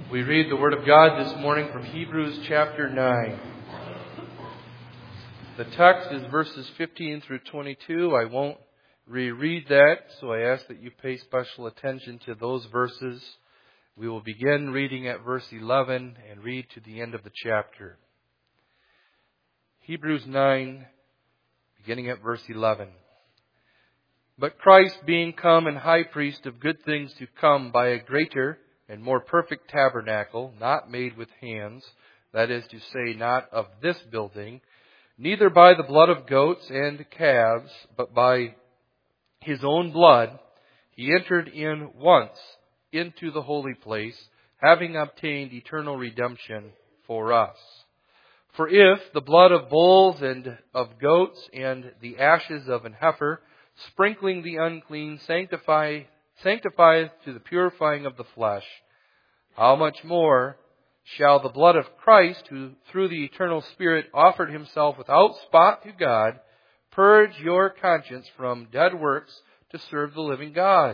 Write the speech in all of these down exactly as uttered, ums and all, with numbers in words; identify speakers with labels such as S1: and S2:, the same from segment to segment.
S1: We read the Word of God this morning from Hebrews chapter nine. The text is verses fifteen through twenty-two. I won't reread that, so I ask that you pay special attention to those verses. We will begin reading at verse eleven and read to the end of the chapter. Hebrews nine, beginning at verse eleven. But Christ, being come and high priest of good things to come by a greater and more perfect tabernacle, not made with hands, that is to say, not of this building, neither by the blood of goats and calves, but by his own blood, he entered in once into the holy place, having obtained eternal redemption for us. For if the blood of bulls and of goats and the ashes of an heifer, sprinkling the unclean, sanctify sanctifieth to the purifying of the flesh, how much more shall the blood of Christ, who through the eternal Spirit offered himself without spot to God, purge your conscience from dead works to serve the living God?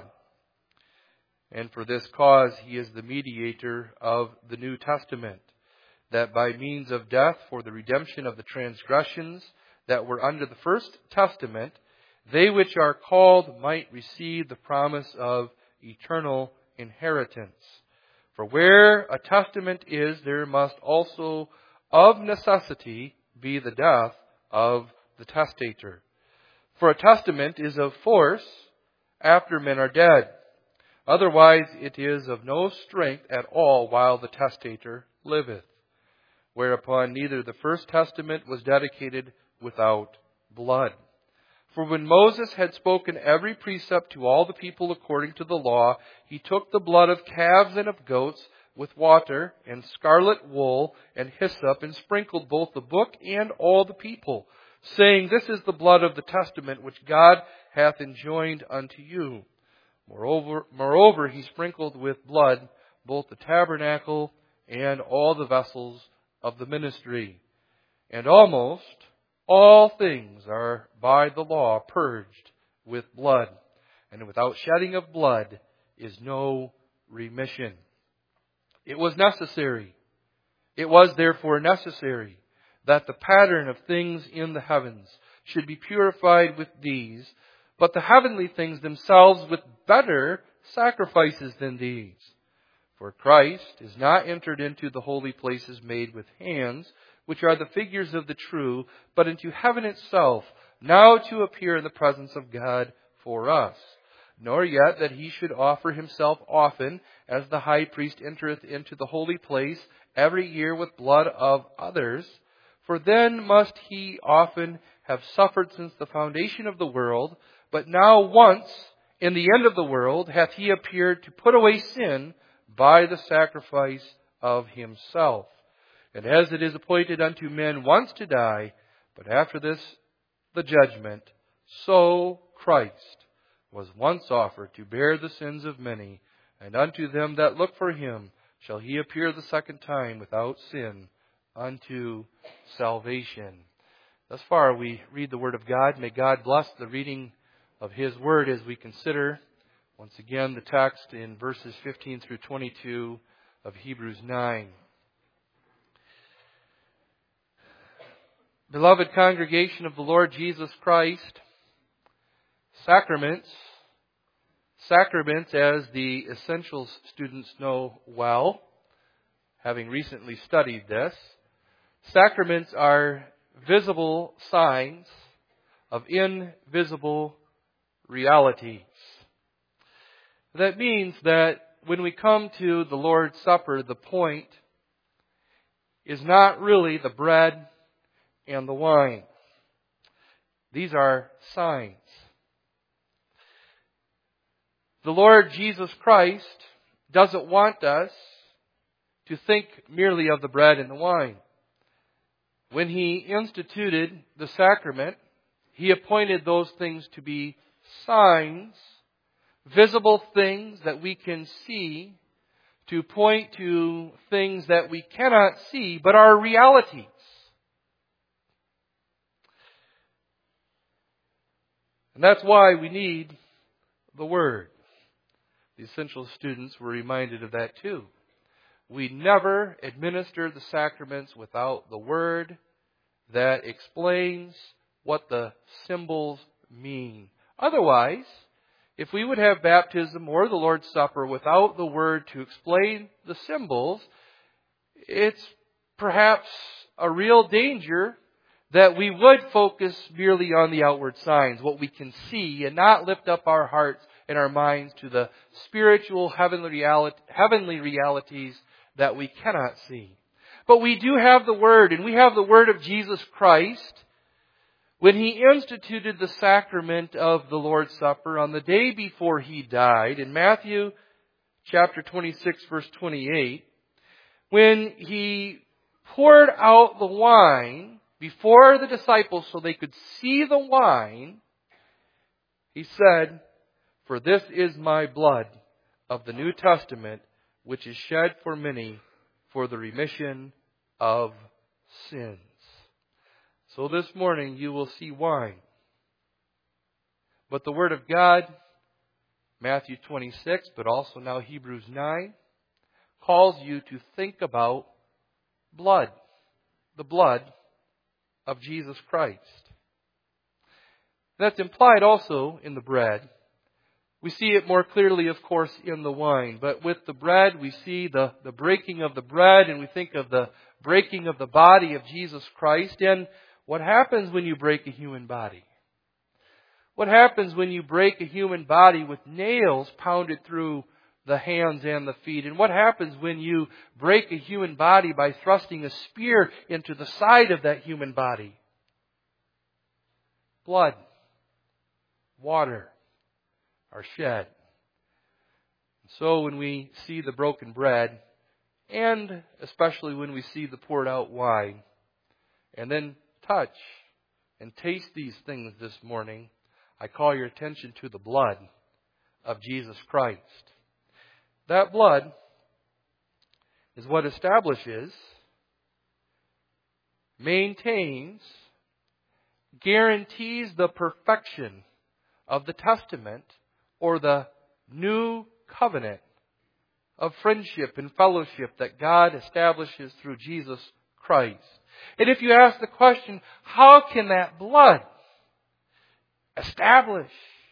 S1: And for this cause he is the mediator of the New Testament, that by means of death for the redemption of the transgressions that were under the first testament, they which are called might receive the promise of eternal inheritance. For where a testament is, there must also of necessity be the death of the testator. For a testament is of force after men are dead. Otherwise it is of no strength at all while the testator liveth. Whereupon neither the first testament was dedicated without blood. For when Moses had spoken every precept to all the people according to the law, he took the blood of calves and of goats with water and scarlet wool and hyssop, and sprinkled both the book and all the people, saying, This is the blood of the testament which God hath enjoined unto you. Moreover, moreover, he sprinkled with blood both the tabernacle and all the vessels of the ministry. And almost all things are by the law purged with blood, and without shedding of blood is no remission. It was necessary, it was therefore necessary, that the pattern of things in the heavens should be purified with these, but the heavenly things themselves with better sacrifices than these. For Christ is not entered into the holy places made with hands, which are the figures of the true, but into heaven itself, now to appear in the presence of God for us. Nor yet that he should offer himself often, as the high priest entereth into the holy place every year with blood of others. For then must he often have suffered since the foundation of the world. But now once, in the end of the world, hath he appeared to put away sin by the sacrifice of himself. And as it is appointed unto men once to die, but after this the judgment, so Christ was once offered to bear the sins of many, and unto them that look for him shall he appear the second time without sin unto salvation. Thus far we read the Word of God. May God bless the reading of His Word as we consider once again the text in verses fifteen through twenty-two of Hebrews nine. Beloved congregation of the Lord Jesus Christ, sacraments, sacraments as the Essentials students know well, having recently studied this, sacraments are visible signs of invisible realities. That means that when we come to the Lord's Supper, the point is not really the bread and the wine. These are signs. The Lord Jesus Christ doesn't want us to think merely of the bread and the wine. When He instituted the sacrament, He appointed those things to be signs, visible things that we can see, to point to things that we cannot see but are realities. And that's why we need the Word. The Essential students were reminded of that too. we never administer the sacraments without the word that explains what the symbols mean. Otherwise, if we would have baptism or the Lord's Supper without the word to explain the symbols, it's perhaps a real danger that we would focus merely on the outward signs, what we can see, and not lift up our hearts and our minds to the spiritual heavenly reality, heavenly realities that we cannot see. But we do have the Word, and we have the Word of Jesus Christ when He instituted the sacrament of the Lord's Supper on the day before He died. In Matthew chapter twenty-six, verse twenty-eight, when He poured out the wine before the disciples so they could see the wine, He said, "For this is my blood of the New Testament, which is shed for many for the remission of sins." So this morning you will see wine. But the Word of God, Matthew twenty-six, but also now Hebrews nine, calls you to think about blood. The blood of Jesus Christ. That's implied also in the bread. We see it more clearly, of course, in the wine. But with the bread, we see the, the breaking of the bread, and we think of the breaking of the body of Jesus Christ. And what happens when you break a human body? What happens when you break a human body with nails pounded through the hands and the feet? And what happens when you break a human body by thrusting a spear into the side of that human body? Blood, water are shed. So when we see the broken bread, and especially when we see the poured out wine, and then touch and taste these things this morning, I call your attention to the blood of Jesus Christ. That blood is what establishes, maintains, guarantees the perfection of the testament or the new covenant of friendship and fellowship that God establishes through Jesus Christ. And if you ask the question, how can that blood establish,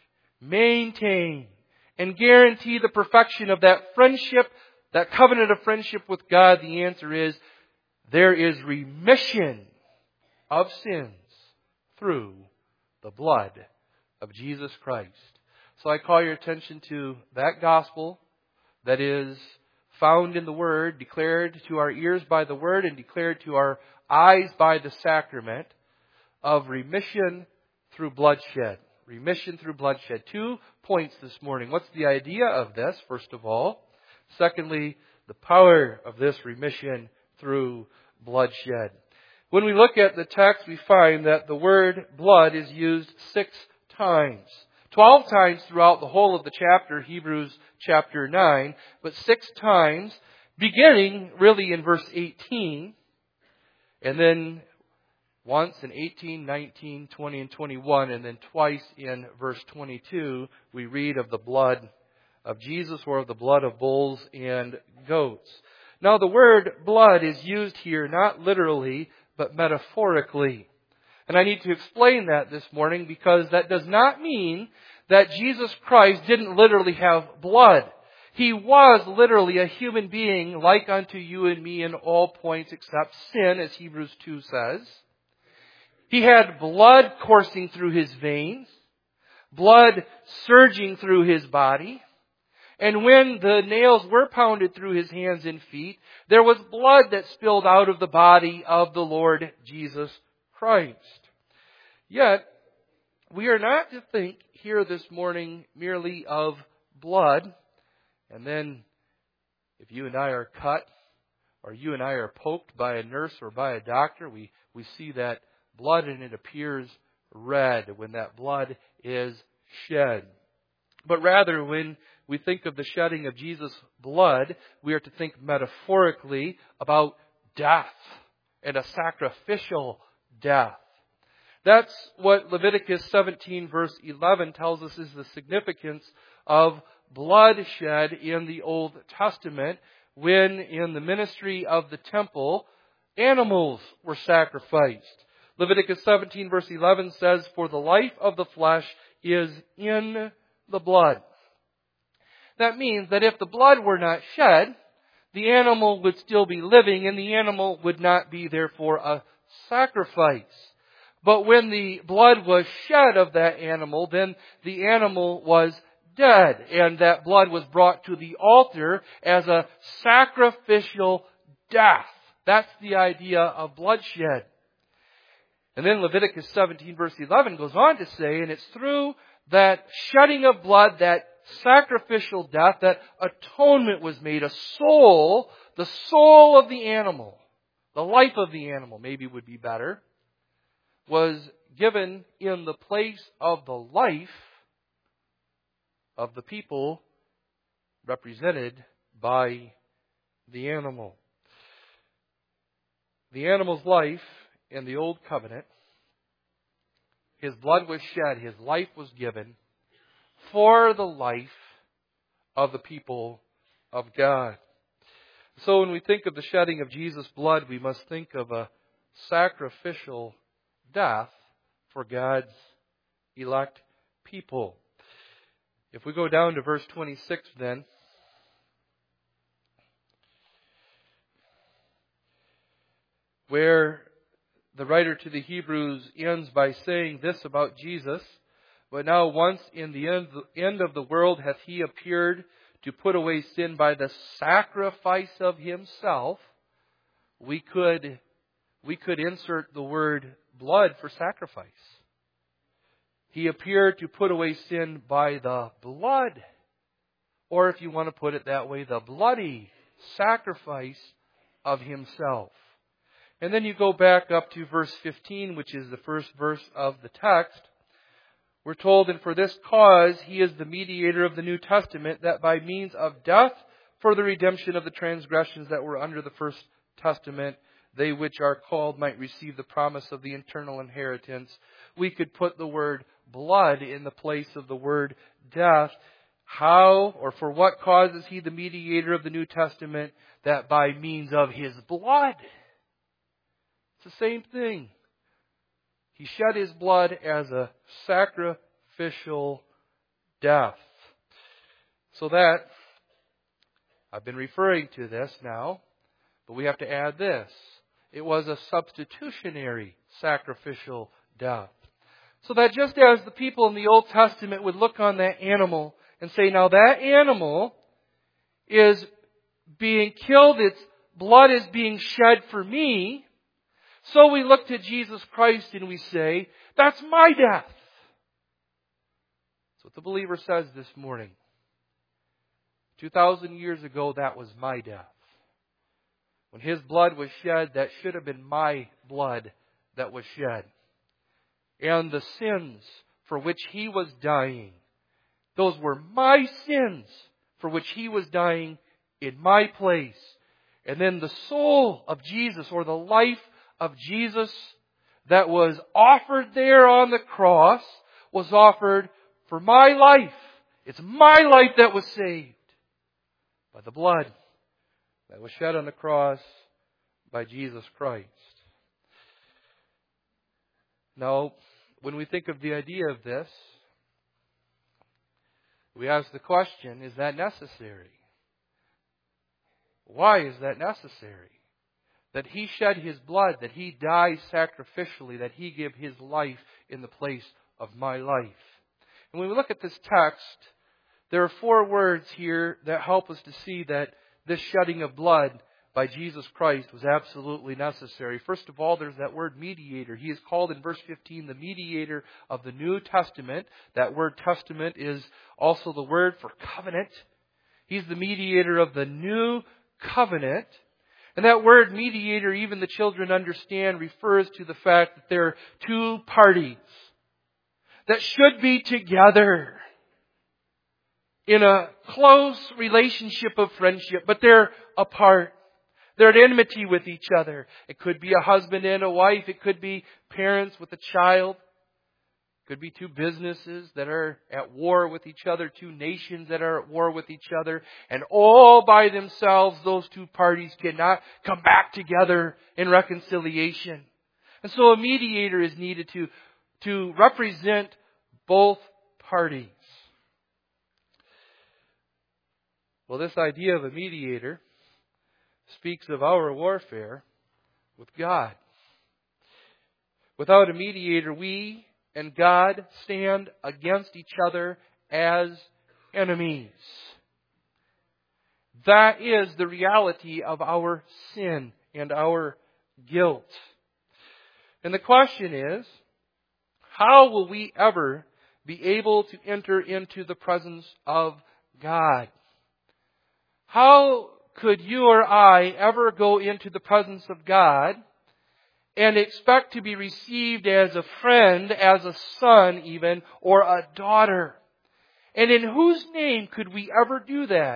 S1: maintain, and guarantee the perfection of that friendship, that covenant of friendship with God? The answer is, there is remission of sins through the blood of Jesus Christ. So I call your attention to that gospel that is found in the Word, declared to our ears by the Word, and declared to our eyes by the sacrament of remission through bloodshed. Remission through bloodshed. Two points this morning. What's the idea of this, first of all? Secondly, the power of this remission through bloodshed. When we look at the text, we find that the word blood is used six times. Twelve times throughout the whole of the chapter, Hebrews chapter nine, but six times, beginning really in verse eighteen, and then once in eighteen, nineteen, twenty, and twenty-one, and then twice in verse twenty-two, we read of the blood of Jesus, or of the blood of bulls and goats. Now the word blood is used here not literally, but metaphorically. And I need to explain that this morning, because that does not mean that Jesus Christ didn't literally have blood. He was literally a human being like unto you and me in all points except sin, as Hebrews two says. He had blood coursing through his veins, blood surging through his body. And when the nails were pounded through his hands and feet, there was blood that spilled out of the body of the Lord Jesus Christ. Yet, we are not to think here this morning merely of blood, and then if you and I are cut, or you and I are poked by a nurse or by a doctor, we, we see that blood and it appears red when that blood is shed. But rather, when we think of the shedding of Jesus' blood, we are to think metaphorically about death, and a sacrificial death. That's what Leviticus seventeen verse eleven tells us is the significance of blood shed in the Old Testament, when in the ministry of the temple, animals were sacrificed. Leviticus seventeen verse eleven says, "For the life of the flesh is in the blood." That means that if the blood were not shed, the animal would still be living and the animal would not be therefore a sacrifice. But when the blood was shed of that animal, then the animal was dead, and that blood was brought to the altar as a sacrificial death. That's the idea of bloodshed. And then Leviticus seventeen verse eleven goes on to say, and it's through that shedding of blood, that sacrificial death, that atonement was made. A soul, the soul of the animal, the life of the animal maybe would be better, was given in the place of the life of the people represented by the animal. The animal's life in the Old Covenant, his blood was shed, his life was given for the life of the people of God. So when we think of the shedding of Jesus' blood, we must think of a sacrificial death for God's elect people. If we go down to verse twenty-six then, where the writer to the Hebrews ends by saying this about Jesus, "But now once in the end of the world hath He appeared to put away sin by the sacrifice of Himself," we could, we could insert the word blood for sacrifice. He appeared to put away sin by the blood. Or if you want to put it that way, the bloody sacrifice of Himself. And then you go back up to verse fifteen, which is the first verse of the text. We're told, "And for this cause He is the mediator of the New Testament, that by means of death for the redemption of the transgressions that were under the first testament, they which are called might receive the promise of the eternal inheritance." We could put the word blood in the place of the word death. How or for what cause is He the mediator of the New Testament? That by means of His blood. It's the same thing. He shed His blood as a sacrificial death. So that, I've been referring to this now, but we have to add this. It was a substitutionary sacrificial death. So that just as the people in the Old Testament would look on that animal and say, now that animal is being killed, its blood is being shed for me, so we look to Jesus Christ and we say, that's my death. That's what the believer says this morning. Two thousand years ago, that was my death. When His blood was shed, that should have been my blood that was shed. And the sins for which He was dying, those were my sins for which He was dying in my place. And then the soul of Jesus, or the life of Jesus that was offered there on the cross, was offered for my life. It's my life that was saved by the blood that was shed on the cross by Jesus Christ. Now, when we think of the idea of this, we ask the question, is that necessary? Why is that necessary? That He shed His blood, that He died sacrificially, that He gave His life in the place of my life. And when we look at this text, there are four words here that help us to see that this shedding of blood by Jesus Christ was absolutely necessary. First of all, there's that word mediator. He is called in verse fifteen the mediator of the New Testament. That word testament is also the word for covenant. He's the mediator of the new covenant. And that word mediator, even the children understand, refers to the fact that there are two parties that should be together in a close relationship of friendship, but they're apart. They're at enmity with each other. It could be a husband and a wife. It could be parents with a child. Could be two businesses that are at war with each other, two nations that are at war with each other, and all by themselves, those two parties cannot come back together in reconciliation. And so a mediator is needed to, to represent both parties. Well, this idea of a mediator speaks of our warfare with God. Without a mediator, we and God stand against each other as enemies. That is the reality of our sin and our guilt. And the question is, how will we ever be able to enter into the presence of God? How could you or I ever go into the presence of God and expect to be received as a friend, as a son even, or a daughter? And in whose name could we ever do that?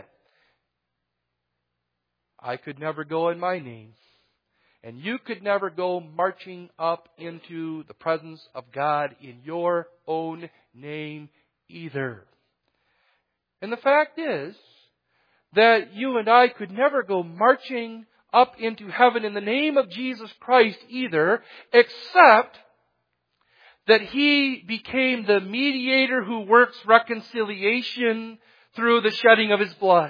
S1: I could never go in my name. And you could never go marching up into the presence of God in your own name either. And the fact is that you and I could never go marching up into heaven in the name of Jesus Christ either, except that He became the mediator who works reconciliation through the shedding of His blood.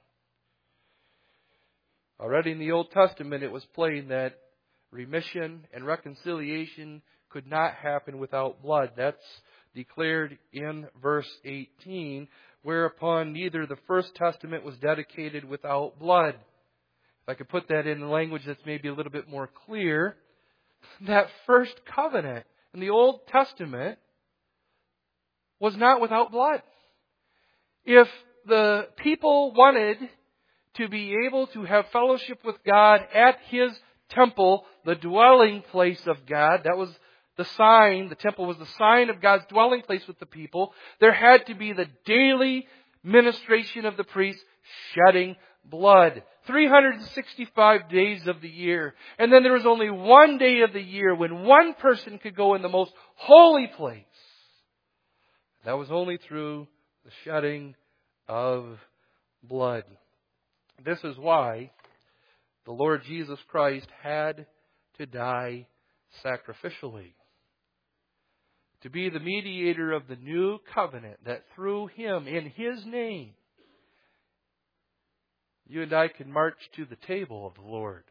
S1: Already in the Old Testament it was plain that remission and reconciliation could not happen without blood. That's declared in verse eighteen, whereupon neither the First Testament was dedicated without blood. If I could put that in language that's maybe a little bit more clear, that first covenant in the Old Testament was not without blood. If the people wanted to be able to have fellowship with God at His temple, the dwelling place of God, that was the sign, the temple was the sign of God's dwelling place with the people, there had to be the daily ministration of the priest shedding blood. three hundred sixty-five days of the year. And then there was only one day of the year when one person could go in the most holy place. That was only through the shedding of blood. This is why the Lord Jesus Christ had to die sacrificially. To be the mediator of the new covenant, that through Him, in His name, you and I can march to the table of the Lord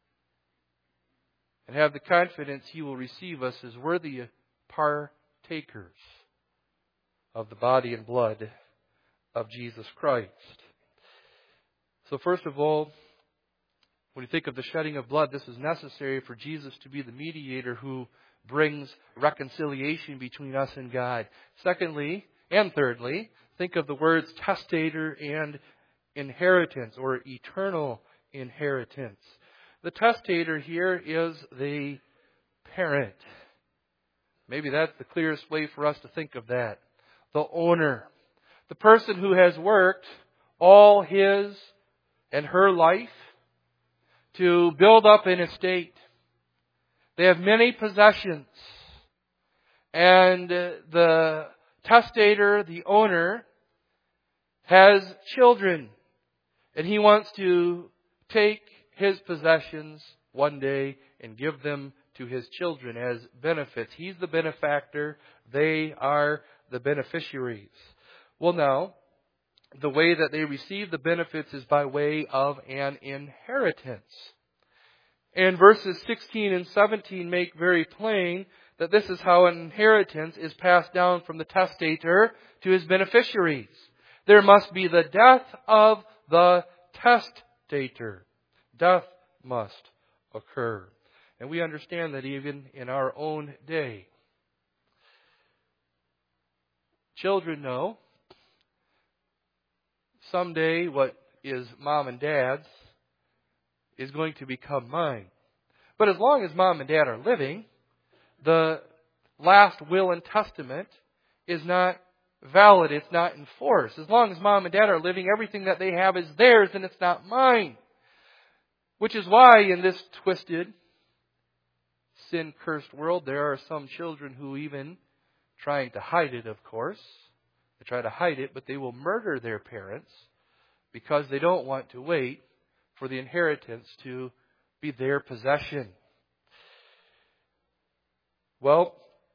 S1: and have the confidence He will receive us as worthy partakers of the body and blood of Jesus Christ. So first of all, when you think of the shedding of blood, this is necessary for Jesus to be the mediator who brings reconciliation between us and God. Secondly, and thirdly, think of the words testator and inheritance, or eternal inheritance. The testator here is the parent. Maybe that's the clearest way for us to think of that. The owner. The person who has worked all his and her life to build up an estate. They have many possessions. And the testator, the owner, has children. And he wants to take his possessions one day and give them to his children as benefits. He's the benefactor. They are the beneficiaries. Well, now, the way that they receive the benefits is by way of an inheritance. And verses sixteen and seventeen make very plain that this is how an inheritance is passed down from the testator to his beneficiaries. There must be the death of the testator. Death must occur. And we understand that even in our own day. Children know someday what is mom and dad's is going to become mine. But as long as mom and dad are living, the last will and testament is not valid. It's not in force. As long as mom and dad are living, everything that they have is theirs and it's not mine. Which is why in this twisted, sin-cursed world, there are some children who even trying to hide it, of course. They try to hide it, but they will murder their parents because they don't want to wait for the inheritance to be their possession. Well,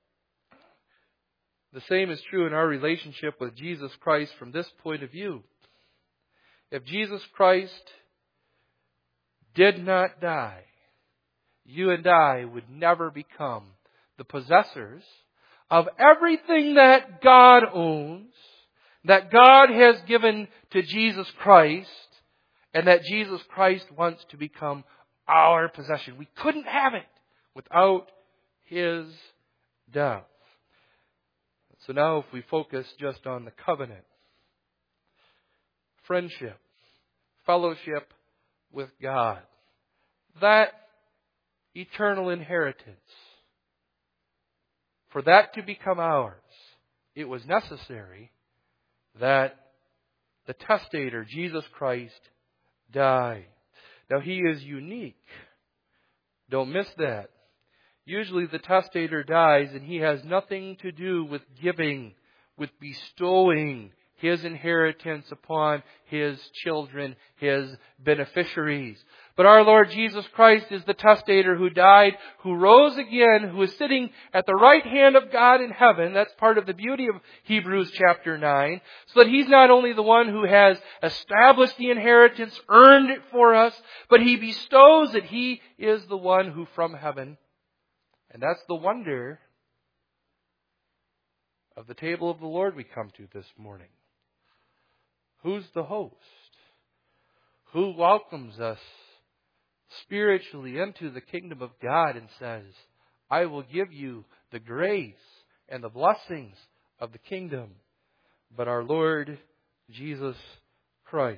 S1: the same is true in our relationship with Jesus Christ from this point of view. If Jesus Christ did not die, you and I would never become the possessors of everything that God owns, that God has given to Jesus Christ, and that Jesus Christ wants to become our possession. We couldn't have it without His death. So now if we focus just on the covenant, friendship, fellowship with God, that eternal inheritance, for that to become ours, it was necessary that the testator, Jesus Christ, die. Now He is unique. Don't miss that. Usually the testator dies and he has nothing to do with giving, with bestowing his inheritance upon his children, his beneficiaries. But our Lord Jesus Christ is the testator who died, who rose again, who is sitting at the right hand of God in heaven. That's part of the beauty of Hebrews chapter nine. So that He's not only the one who has established the inheritance, earned it for us, but He bestows it. He is the one who from heaven. And that's the wonder of the table of the Lord we come to this morning. Who's the host? Who welcomes us spiritually into the kingdom of God and says, I will give you the grace and the blessings of the kingdom, but our Lord Jesus Christ.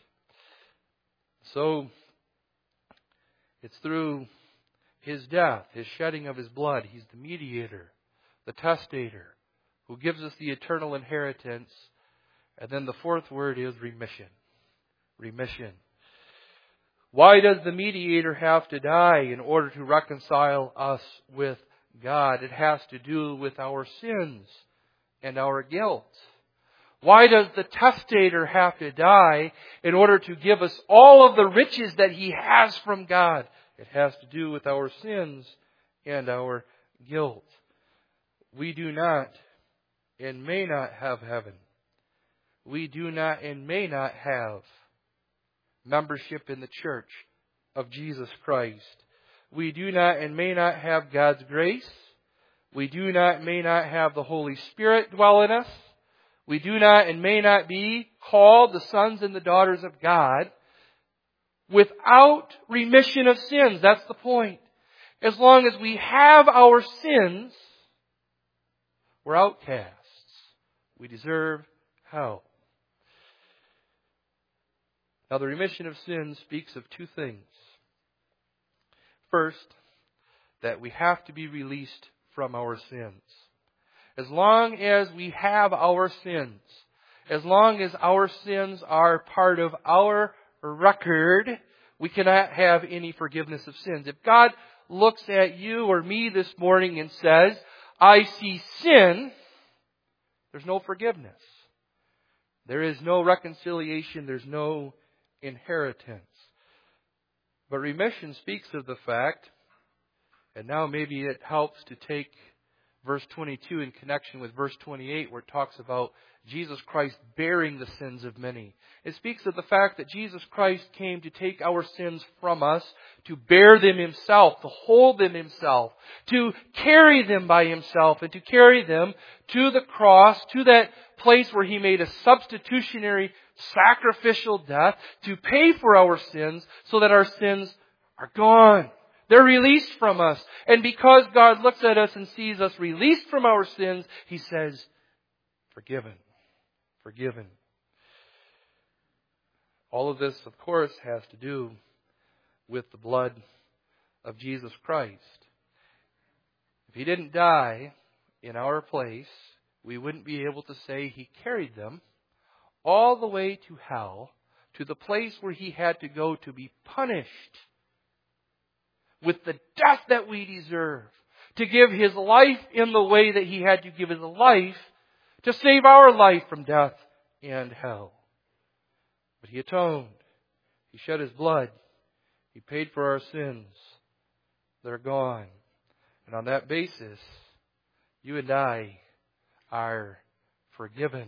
S1: So, it's through His death, His shedding of His blood. He's the mediator, the testator, who gives us the eternal inheritance. And then the fourth word is remission. Remission. Why does the mediator have to die in order to reconcile us with God? It has to do with our sins and our guilt. Why does the testator have to die in order to give us all of the riches that He has from God? It has to do with our sins and our guilt. We do not and may not have heaven. We do not and may not have membership in the church of Jesus Christ. We do not and may not have God's grace. We do not and may not have the Holy Spirit dwell in us. We do not and may not be called the sons and the daughters of God without remission of sins. That's the point. As long as we have our sins, we're outcasts. We deserve hell. Now, the remission of sins speaks of two things. First, that we have to be released from our sins. As long as we have our sins, as long as our sins are part of our record, we cannot have any forgiveness of sins. If God looks at you or me this morning and says, I see sin, there's no forgiveness. There is no reconciliation. There's no inheritance. But remission speaks of the fact, and now maybe it helps to take verse twenty-two in connection with verse twenty-eight, where it talks about Jesus Christ bearing the sins of many. It speaks of the fact that Jesus Christ came to take our sins from us, to bear them Himself, to hold them Himself, to carry them by Himself, and to carry them to the cross, to that place where He made a substitutionary sacrificial death to pay for our sins so that our sins are gone. They're released from us. And because God looks at us and sees us released from our sins, He says, forgiven. Forgiven. All of this, of course, has to do with the blood of Jesus Christ. If He didn't die in our place, we wouldn't be able to say He carried them all the way to hell, to the place where He had to go to be punished with the death that we deserve, to give His life in the way that He had to give His life to save our life from death and hell. But He atoned. He shed His blood. He paid for our sins. They're gone. And on that basis, you and I are forgiven.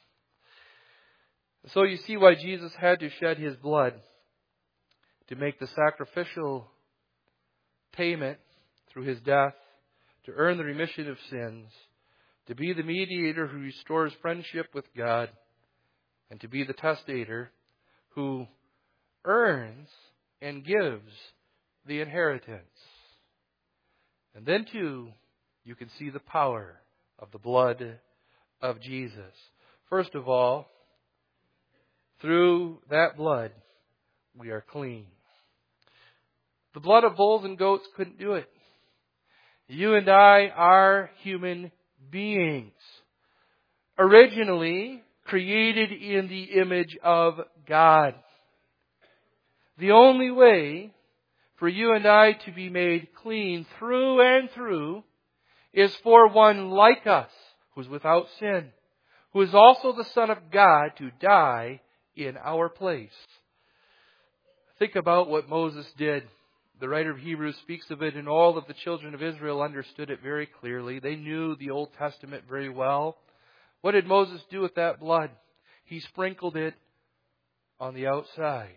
S1: So you see why Jesus had to shed His blood to make the sacrificial payment through His death, to earn the remission of sins, to be the mediator who restores friendship with God, and to be the testator who earns and gives the inheritance. And then too, you can see the power of the blood of Jesus. First of all, through that blood, we are clean. The blood of bulls and goats couldn't do it. You and I are human beings, originally created in the image of God. The only way for you and I to be made clean through and through is for one like us, who is without sin, who is also the Son of God, to die in our place. Think about what Moses did. The writer of Hebrews speaks of it, and all of the children of Israel understood it very clearly. They knew the Old Testament very well. What did Moses do with that blood? He sprinkled it on the outside.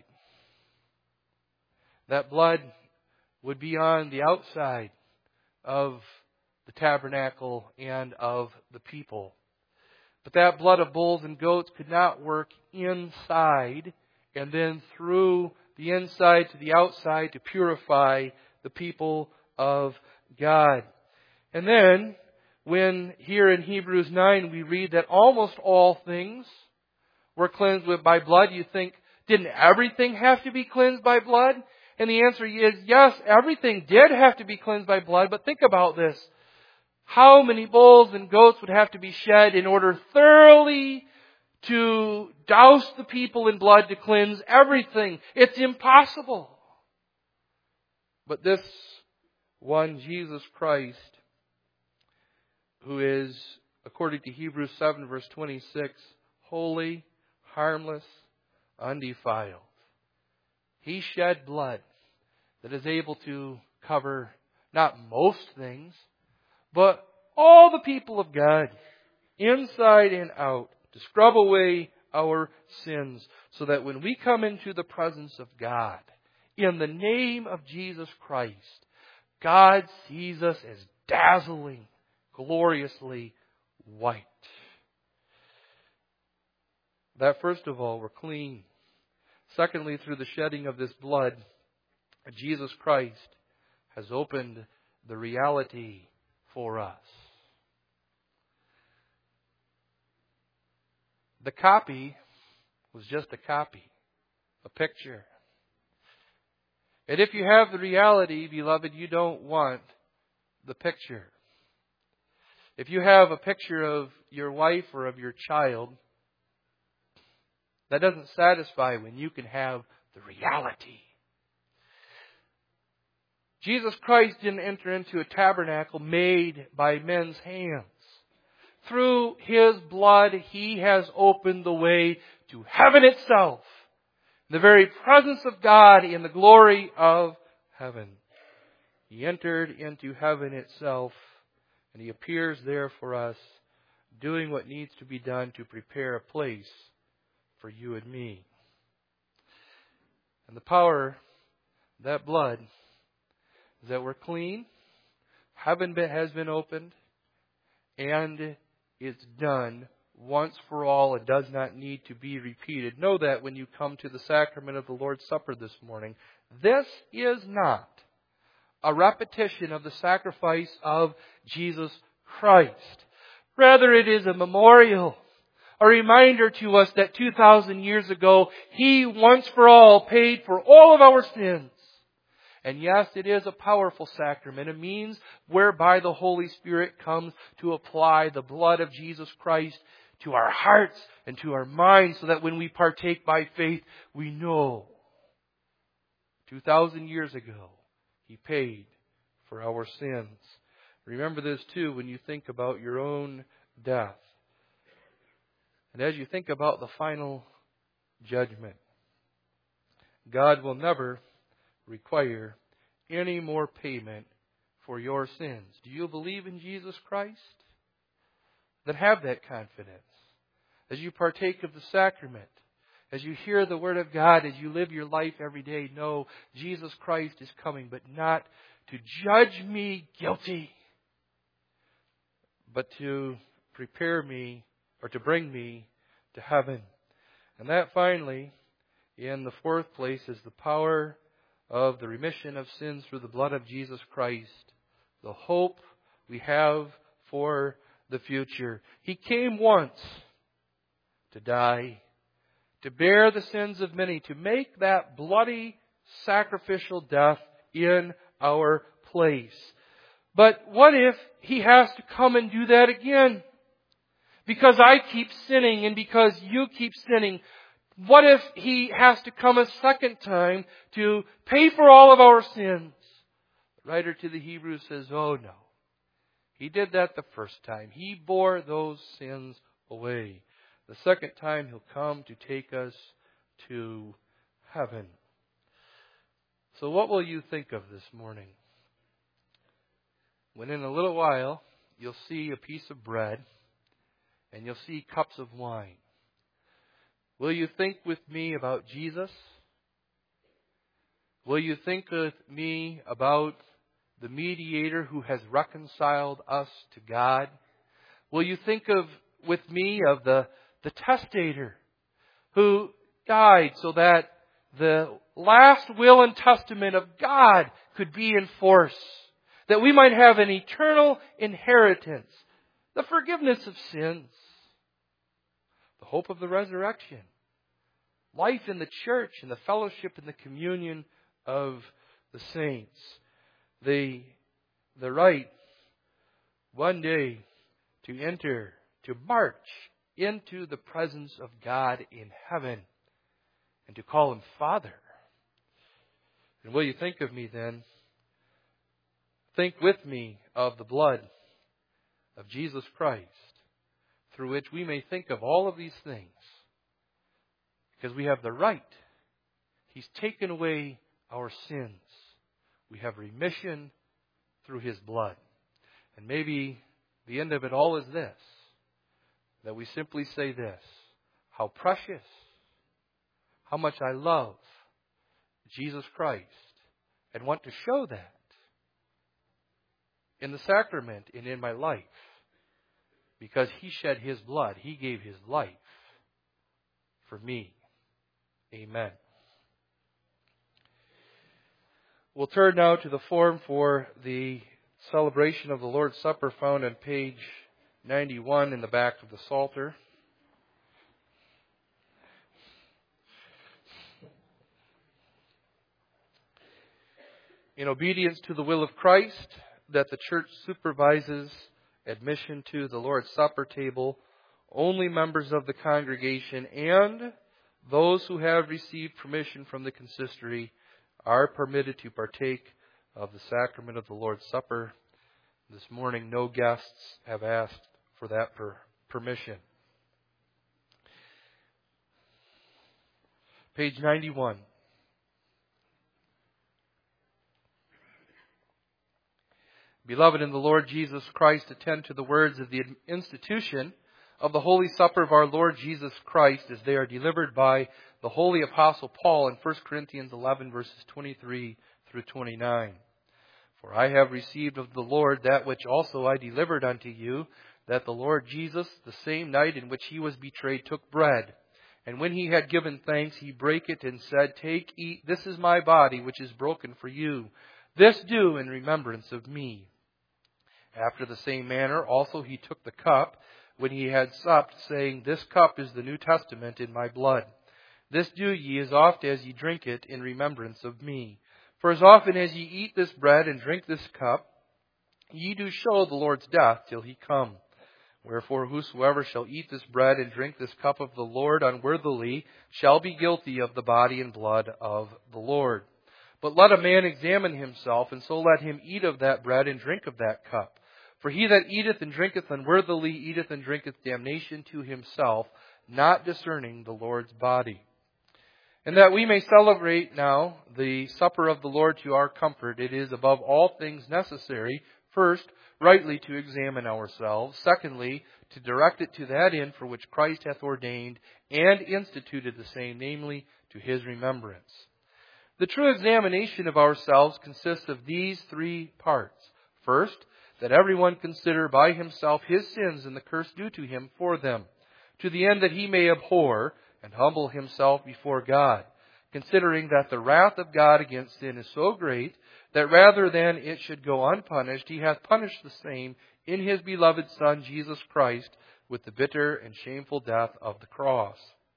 S1: That blood would be on the outside of the tabernacle and of the people. But that blood of bulls and goats could not work inside and then through the inside to the outside to purify the people of God. And then, when here in Hebrews nine we read that almost all things were cleansed with by blood, you think, didn't everything have to be cleansed by blood? And the answer is, yes, everything did have to be cleansed by blood, but think about this. How many bulls and goats would have to be shed in order thoroughly to douse the people in blood to cleanse everything? It's impossible. But this one, Jesus Christ, who is, according to Hebrews seven verse twenty-six, holy, harmless, undefiled. He shed blood that is able to cover not most things, but all the people of God, inside and out, to scrub away our sins, so that when we come into the presence of God, in the name of Jesus Christ, God sees us as dazzling, gloriously white. That, first of all, we're clean. Secondly, through the shedding of this blood, Jesus Christ has opened the reality for us. The copy was just a copy, a picture. And if you have the reality, beloved, you don't want the picture. If you have a picture of your wife or of your child, that doesn't satisfy when you can have the reality. Jesus Christ didn't enter into a tabernacle made by men's hands. Through His blood, He has opened the way to heaven itself, the very presence of God in the glory of heaven. He entered into heaven itself, and He appears there for us, doing what needs to be done to prepare a place for you and me. And the power of that blood is that we're clean, heaven has been opened, and it's done once for all. It does not need to be repeated. Know that when you come to the sacrament of the Lord's Supper this morning, this is not a repetition of the sacrifice of Jesus Christ. Rather, it is a memorial, a reminder to us that two thousand years ago, He once for all paid for all of our sins. And yes, it is a powerful sacrament, a means whereby the Holy Spirit comes to apply the blood of Jesus Christ to our hearts and to our minds, so that when we partake by faith, we know two thousand years ago, He paid for our sins. Remember this too when you think about your own death. And as you think about the final judgment, God will never require any more payment for your sins. Do you believe in Jesus Christ? Then have that confidence. As you partake of the sacrament, as you hear the Word of God, as you live your life every day, know Jesus Christ is coming, but not to judge me guilty, but to prepare me, or to bring me to heaven. And that finally, in the fourth place, is the power of the remission of sins through the blood of Jesus Christ, the hope we have for the future. He came once to die, to bear the sins of many, to make that bloody sacrificial death in our place. But what if He has to come and do that again? Because I keep sinning and because you keep sinning. What if He has to come a second time to pay for all of our sins? The writer to the Hebrews says, oh no. He did that the first time. He bore those sins away. The second time He'll come to take us to heaven. So what will you think of this morning? When in a little while you'll see a piece of bread and you'll see cups of wine. Will you think with me about Jesus? Will you think with me about the mediator who has reconciled us to God? Will you think of with me of the, the testator who died so that the last will and testament of God could be enforced, that we might have an eternal inheritance, the forgiveness of sins, the hope of the resurrection, life in the church and the fellowship and the communion of the saints, the, the right one day to enter, to march into the presence of God in heaven and to call Him Father. And will you think of me then? Think with me of the blood of Jesus Christ, through which we may think of all of these things. Because we have the right. He's taken away our sins. We have remission through His blood. And maybe the end of it all is this, that we simply say this: how precious, how much I love Jesus Christ, and want to show that in the sacrament and in my life. Because He shed His blood. He gave His life for me. Amen. We'll turn now to the form for the celebration of the Lord's Supper found on page ninety-one in the back of the Psalter. In obedience to the will of Christ, that the church supervises admission to the Lord's Supper table, only members of the congregation and those who have received permission from the consistory are permitted to partake of the sacrament of the Lord's Supper. This morning, no guests have asked for that per- permission. Page ninety-one. Beloved in the Lord Jesus Christ, attend to the words of the institution of the Holy Supper of our Lord Jesus Christ as they are delivered by the Holy Apostle Paul in First Corinthians eleven, verses twenty-three through twenty-nine. For I have received of the Lord that which also I delivered unto you, that the Lord Jesus, the same night in which He was betrayed, took bread. And when He had given thanks, He brake it and said, Take, eat, this is my body, which is broken for you. This do in remembrance of me. After the same manner also He took the cup, when He had supped, saying, This cup is the New Testament in my blood. This do ye as oft as ye drink it in remembrance of me. For as often as ye eat this bread and drink this cup, ye do show the Lord's death till He come. Wherefore whosoever shall eat this bread and drink this cup of the Lord unworthily shall be guilty of the body and blood of the Lord. But let a man examine himself, and so let him eat of that bread and drink of that cup. For he that eateth and drinketh unworthily eateth and drinketh damnation to himself, not discerning the Lord's body. And that we may celebrate now the supper of the Lord to our comfort, it is above all things necessary, first, rightly to examine ourselves, secondly, to direct it to that end for which Christ hath ordained and instituted the same, namely, to his remembrance. The true examination of ourselves consists of these three parts. First, that everyone consider by himself his sins and the curse due to him for them, to the end that he may abhor and humble himself before God, considering that the wrath of God against sin is so great that rather than it should go unpunished, he hath punished the same in his beloved Son, Jesus Christ, with the bitter and shameful death of the cross.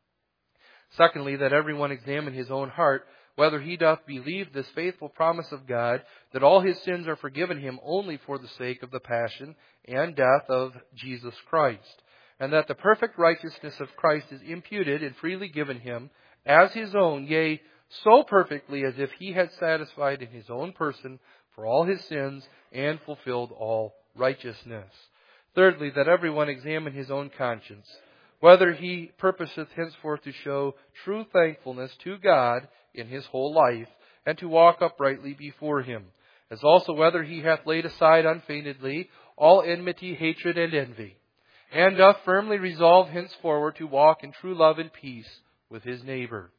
S1: Secondly, that everyone examine his own heart, whether he doth believe this faithful promise of God, that all his sins are forgiven him only for the sake of the passion and death of Jesus Christ, and that the perfect righteousness of Christ is imputed and freely given him as his own, yea, so perfectly as if he had satisfied in his own person for all his sins and fulfilled all righteousness. Thirdly, that everyone examine his own conscience, whether he purposeth henceforth to show true thankfulness to God in his whole life, and to walk uprightly before him, as also whether he hath laid aside unfeignedly all enmity, hatred, and envy, and doth firmly resolve henceforward to walk in true love and peace with his neighbor.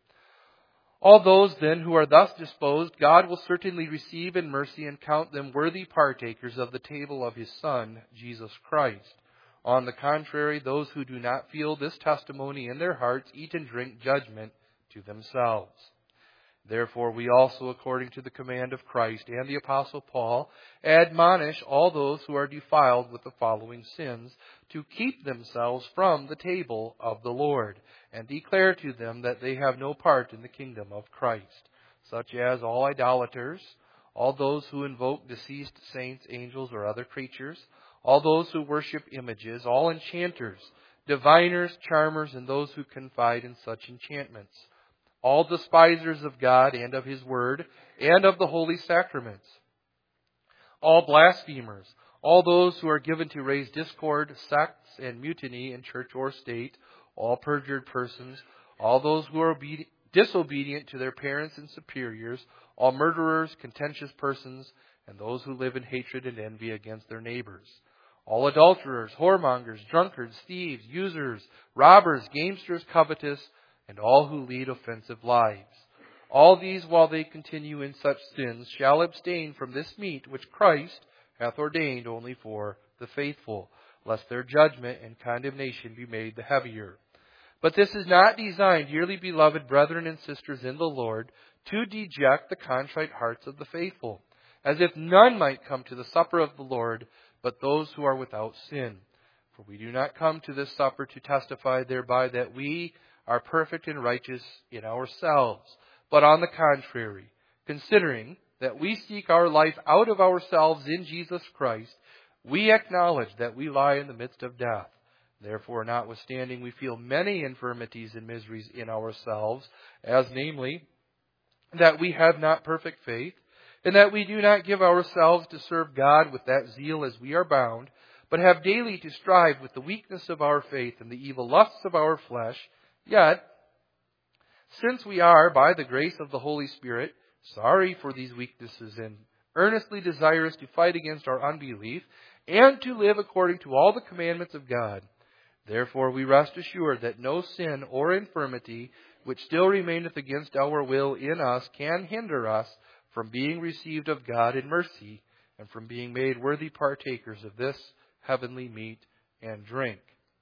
S1: All those then who are thus disposed, God will certainly receive in mercy and count them worthy partakers of the table of his Son, Jesus Christ. On the contrary, those who do not feel this testimony in their hearts eat and drink judgment to themselves. Therefore we also, according to the command of Christ and the Apostle Paul, admonish all those who are defiled with the following sins to keep themselves from the table of the Lord, and declare to them that they have no part in the kingdom of Christ, such as all idolaters, all those who invoke deceased saints, angels, or other creatures, all those who worship images, all enchanters, diviners, charmers, and those who confide in such enchantments, all despisers of God and of his word and of the holy sacraments, all blasphemers, all those who are given to raise discord, sects, and mutiny in church or state, all perjured persons, all those who are obedient, disobedient to their parents and superiors, all murderers, contentious persons, and those who live in hatred and envy against their neighbors, all adulterers, whoremongers, drunkards, thieves, users, robbers, gamesters, covetous, and all who lead offensive lives. All these, while they continue in such sins, shall abstain from this meat which Christ hath ordained only for the faithful, lest their judgment and condemnation be made the heavier. But this is not designed, dearly beloved brethren and sisters in the Lord, to deject the contrite hearts of the faithful, as if none might come to the supper of the Lord, but those who are without sin. For we do not come to this supper to testify thereby that we are perfect and righteous in ourselves, but on the contrary, considering that we seek our life out of ourselves in Jesus Christ, we acknowledge that we lie in the midst of death. Therefore, notwithstanding we feel many infirmities and miseries in ourselves, as namely, that we have not perfect faith, and that we do not give ourselves to serve God with that zeal as we are bound, but have daily to strive with the weakness of our faith and the evil lusts of our flesh. Yet, since we are, by the grace of the Holy Spirit, sorry for these weaknesses and earnestly desirous to fight against our unbelief and to live according to all the commandments of God, therefore we rest assured that no sin or infirmity which still remaineth against our will in us can hinder us from being received of God in mercy and from being made worthy partakers of this heavenly meat and drink.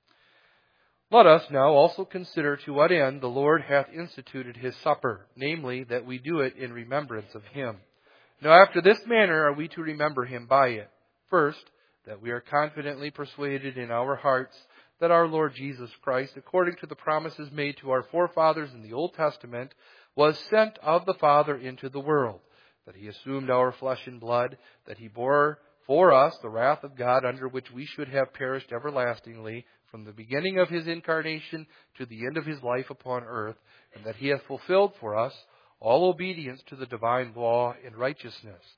S1: Let us now also consider to what end the Lord hath instituted his supper, namely, that we do it in remembrance of him. Now after this manner are we to remember him by it. First, that we are confidently persuaded in our hearts that our Lord Jesus Christ, according to the promises made to our forefathers in the Old Testament, was sent of the Father into the world, that he assumed our flesh and blood, that he bore for us the wrath of God under which we should have perished everlastingly, from the beginning of his incarnation to the end of his life upon earth, and that he hath fulfilled for us all obedience to the divine law and righteousness,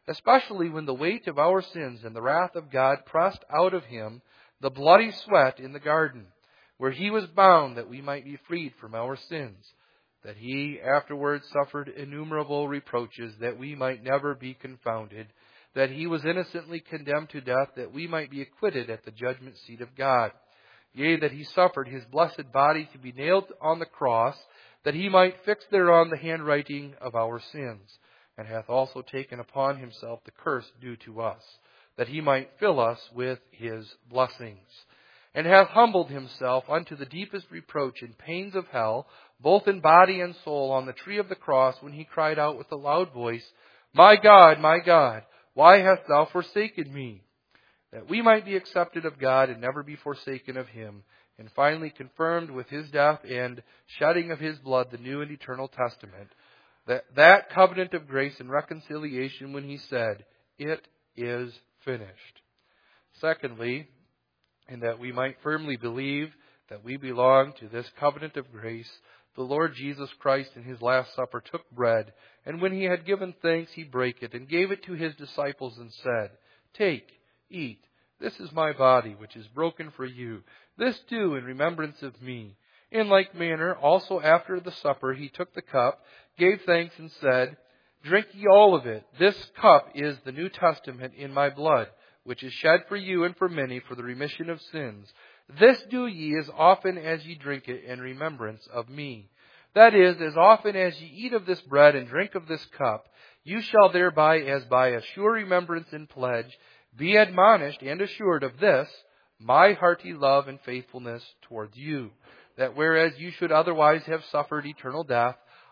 S1: especially when the weight of our sins and the wrath of God pressed out of him the bloody sweat in the garden, where he was bound that we might be freed from our sins, that he afterwards suffered innumerable reproaches that we might never be confounded, that he was innocently condemned to death that we might be acquitted at the judgment seat of God. Yea, that he suffered his blessed body to be nailed on the cross, that he might fix thereon the handwriting of our sins, and hath also taken upon himself the curse due to us, that he might fill us with his blessings, and hath humbled himself unto the deepest reproach in pains of hell, both in body and soul, on the tree of the cross, when he cried out with a loud voice, My God, my God, why hast thou forsaken me? That we might be accepted of God and never be forsaken of him, and finally confirmed with his death and shedding of his blood the new and eternal testament, that, that covenant of grace and reconciliation, when he said, It is finished. Secondly, and that we might firmly believe that we belong to this covenant of grace, the Lord Jesus Christ in his last supper took bread, and when he had given thanks, he brake it, and gave it to his disciples, and said, Take, eat, this is my body, which is broken for you. This do in remembrance of me. In like manner, also after the supper, he took the cup, gave thanks, and said, Drink ye all of it. This cup is the New Testament in my blood, which is shed for you and for many for the remission of sins. This do ye as often as ye drink it in remembrance of me. That is, as often as ye eat of this bread and drink of this cup, you shall thereby, as by a sure remembrance and pledge, be admonished and assured of this, my hearty love and faithfulness towards you, that whereas you should otherwise have suffered eternal death,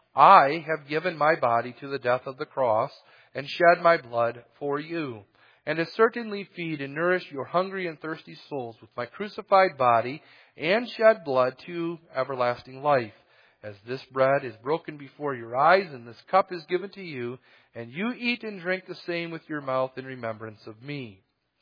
S1: I have given my body to the death of the cross, and shed my blood for you, and to certainly feed and nourish your hungry and thirsty souls with my crucified body, and shed blood to everlasting life. As this bread is broken before your eyes, and this cup is given to you, and you eat and drink the same with your mouth in remembrance of me.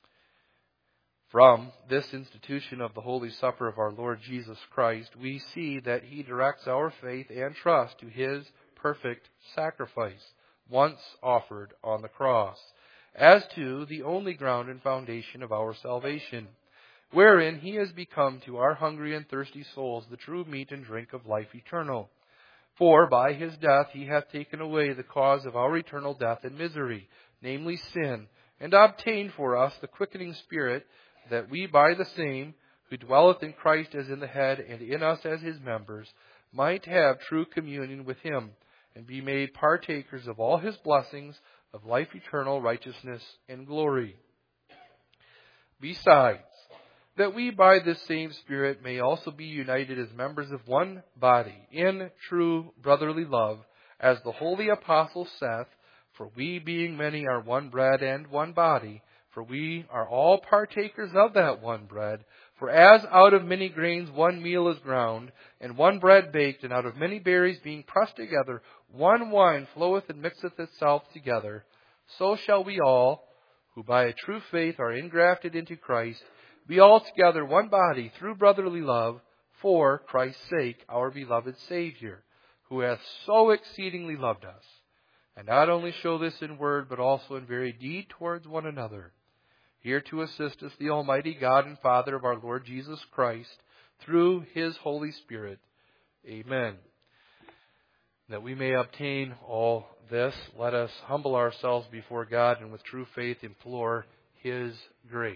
S1: From this institution of the Holy Supper of our Lord Jesus Christ, we see that he directs our faith and trust to his perfect sacrifice, once offered on the cross, as to the only ground and foundation of our salvation, wherein he has become to our hungry and thirsty souls the true meat and drink of life eternal. For by his death he hath taken away the cause of our eternal death and misery, namely sin, and obtained for us the quickening Spirit, that we by the same, who dwelleth in Christ as in the head, and in us as his members, might have true communion with him, and be made partakers of all his blessings of life eternal, righteousness, and glory. Besides, that we by this same Spirit may also be united as members of one body, in true brotherly love, as the holy apostle saith, For we being many are one bread and one body, for we are all partakers of that one bread. For as out of many grains one meal is ground, and one bread baked, and out of many berries being pressed together, one wine floweth and mixeth itself together, so shall we all, who by a true faith are engrafted into Christ, be altogether one body through brotherly love, for Christ's sake, our beloved Savior, who hath so exceedingly loved us, and not only show this in word, but also in very deed towards one another. Here to assist us, the Almighty God and Father of our Lord Jesus Christ, through his Holy Spirit. Amen. That we may obtain all this, let us humble ourselves before God and with true faith implore his grace.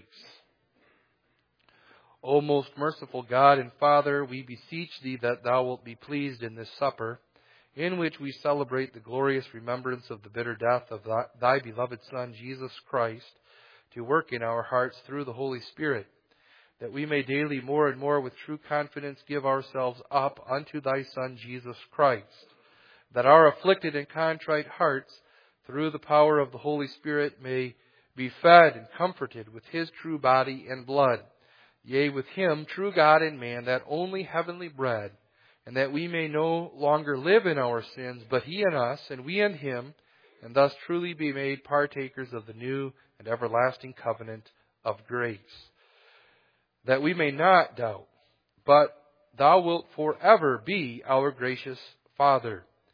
S1: O most merciful God and Father, we beseech thee that thou wilt be pleased in this supper, in which we celebrate the glorious remembrance of the bitter death of thy, thy beloved Son, Jesus Christ, to work in our hearts through the Holy Spirit, that we may daily more and more with true confidence give ourselves up unto thy Son, Jesus Christ, that our afflicted and contrite hearts, through the power of the Holy Spirit, may be fed and comforted with his true body and blood, yea, with him, true God and man, that only heavenly bread, and that we may no longer live in our sins, but he in us, and we in him, and thus truly be made partakers of the new and everlasting covenant of grace. That we may not doubt, but thou wilt forever be our gracious Father.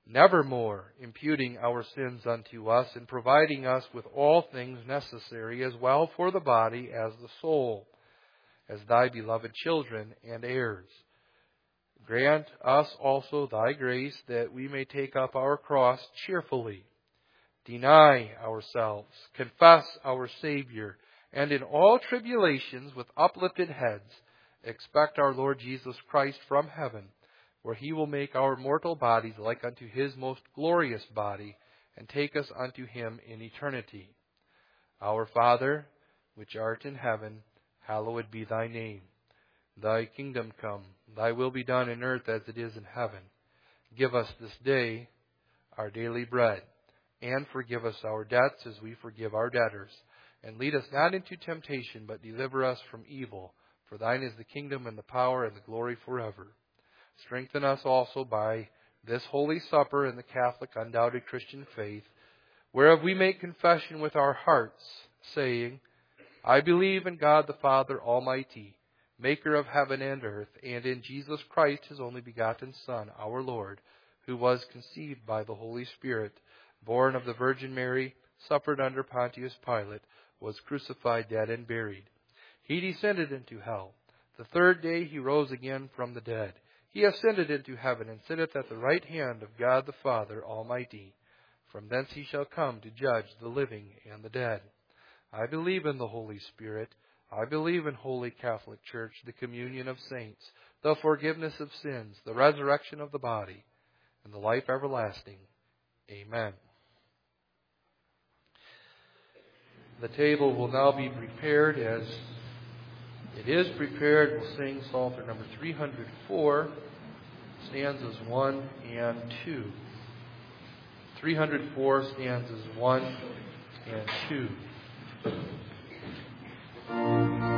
S1: nevermore imputing our sins unto us, and providing us with all things necessary as well for the body as the soul, as thy beloved children and heirs. Grant us also thy grace, that we may take up our cross cheerfully, deny ourselves, confess our Savior, and in all tribulations with uplifted heads expect our Lord Jesus Christ from heaven, where he will make our mortal bodies like unto his most glorious body, and take us unto him in eternity. Our Father, which art in heaven, hallowed be thy name. Thy kingdom come, thy will be done in earth as it is in heaven. Give us this day our daily bread, and forgive us our debts as we forgive our debtors. And lead us not into temptation, but deliver us from evil. For thine is the kingdom and the power and the glory forever. Strengthen us also by this holy supper and the Catholic undoubted Christian faith, whereof we make confession with our hearts, saying, I believe in God the Father Almighty, maker of heaven and earth, and in Jesus Christ, his only begotten Son, our Lord, who was conceived by the Holy Spirit, born of the Virgin Mary, suffered under Pontius Pilate, was crucified, dead, and buried. He descended into hell. The third day he rose again from the dead. He ascended into heaven, and sitteth at the right hand of God the Father Almighty. From thence he shall come to judge the living and the dead. I believe in the Holy Spirit. I believe in Holy Catholic Church, the communion of saints, the forgiveness of sins, the resurrection of the body, and the life everlasting. Amen. The table will now be prepared. As it is prepared, we'll sing Psalter number three hundred four, stanzas one and two. three hundred four, stanzas one and two.